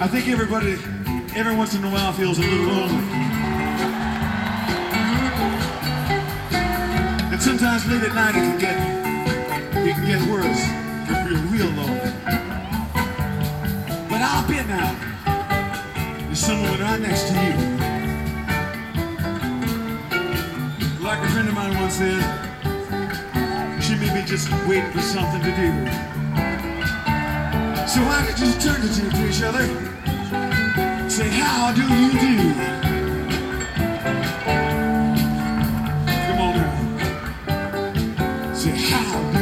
I think everybody, every once in a while, feels a little lonely. And sometimes late at night it can get worse if you're real lonely. But I'll bet now there's someone right next to you. Like a friend of mine once said, she may be just waiting for something to do. So why don't you turn to each other? Say, how do you do? Come on now. Say, how do